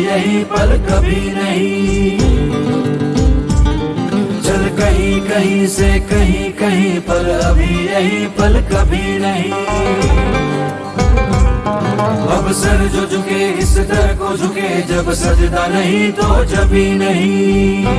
यही पल कभी नहीं। चल कहीं कहीं से कहीं कहीं पर अभी यही पल कभी नहीं। अब सर जो झुके इस दर को झुके, जब सजदा नहीं तो जभी नहीं।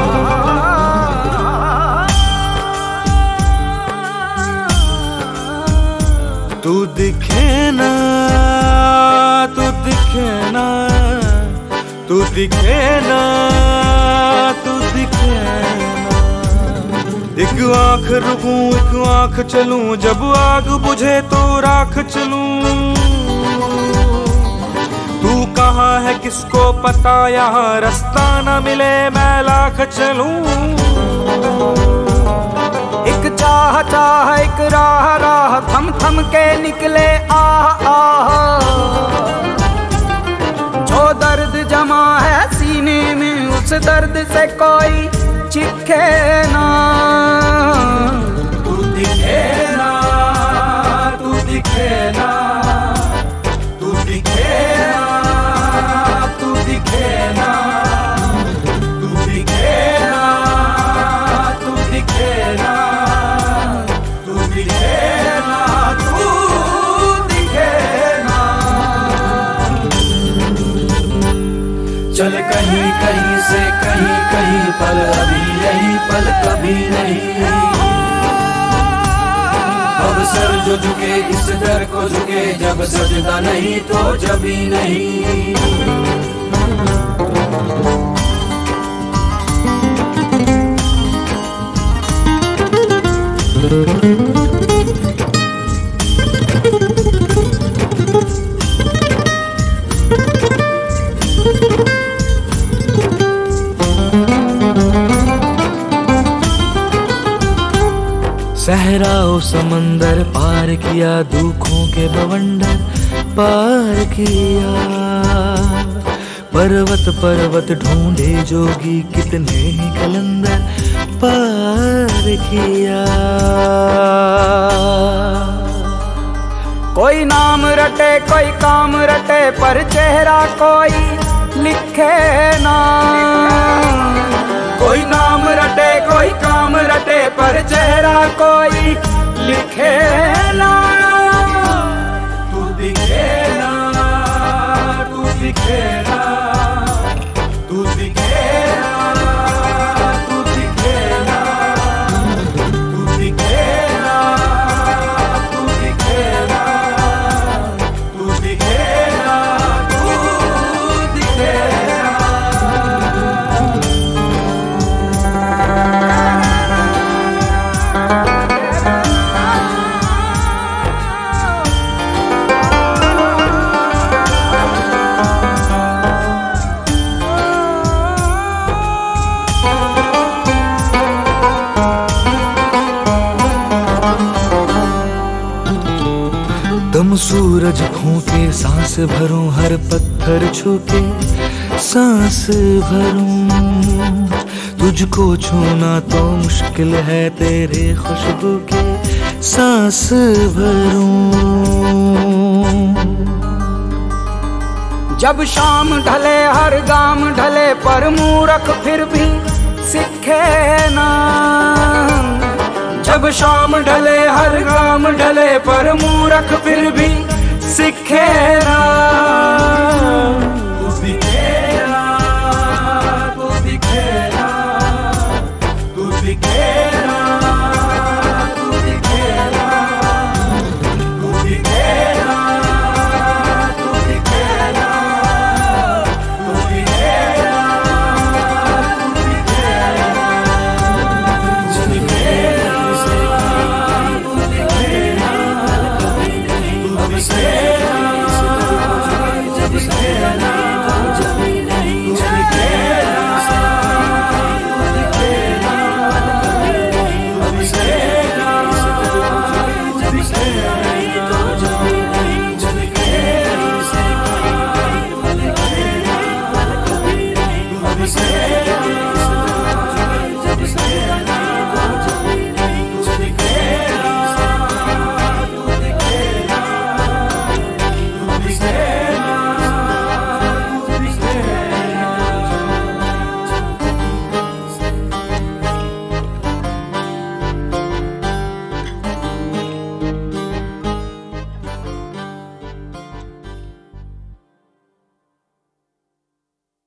तू दिखे ना, तू दिखे ना, तू दिखे ना, तू दिखे ना। एक आंख रुकूं एक आंख चलूं, जब आग बुझे तो राख चलूं। तू कहाँ है किसको पता, यहाँ रास्ता न मिले मैं लाख चलूं। एक चाह चाह एक राह राह, थम थम के निकले आह आह। जो दर्द जमा है सीने में, उस दर्द से कोई चिखे ना। तू दिखे ना, तू दिखे ना, तू दिखे ना, तू दिखे ना, तू दिखे ना, तू दिखे ना, तू दिखे ना, तू दिखे ना। चल कहीं कहीं से कहीं कहीं पर अभी यही पल कभी नहीं। अब सर जो झुके इस दर को झुके, जब सजदा नहीं तो जभी नहीं। सहराओ समंदर पार किया, दुखों के बवंडर पार किया। पर्वत पर्वत ढूंढे जोगी, कितने ही कलंदर पार किया। कोई नाम रटे कोई काम रटे, पर चेहरा कोई लिखे ना। कोई नाम रटे कोई काम रटे, पर चेहरा कोई लिखे ना। तू दिखे ना, तू दिखे ना, तू दिखे ना, तू दिखे ना, तू दिखे ना, तू दिखे ना, तू दिखे ना, तू दिखे ना। दम सूरज फूके सांस भरूं, हर पत्थर छूके सांस भरूं। तुझको छूना तो मुश्किल है, तेरे खुशबू के सांस भरूं। जब शाम ढले हर गाम ढले, पर मूरख फिर भी सीखे ना। जब शाम ढले हर गाम ढले, पर मूरख फिर भी सीखे ना।